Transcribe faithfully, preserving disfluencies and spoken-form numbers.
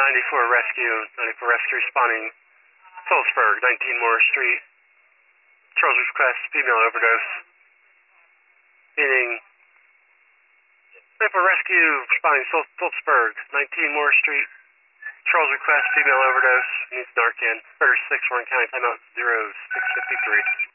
ninety-four Rescue, ninety-four Rescue responding Phillipsburg, nineteen Moore Street. Charles request, female overdose. Meaning ninety-four Rescue responding Phillipsburg, nineteen Moore Street. Charles request, female overdose, needs Narcan. Better six, Warren County, timeout zero six fifty-three.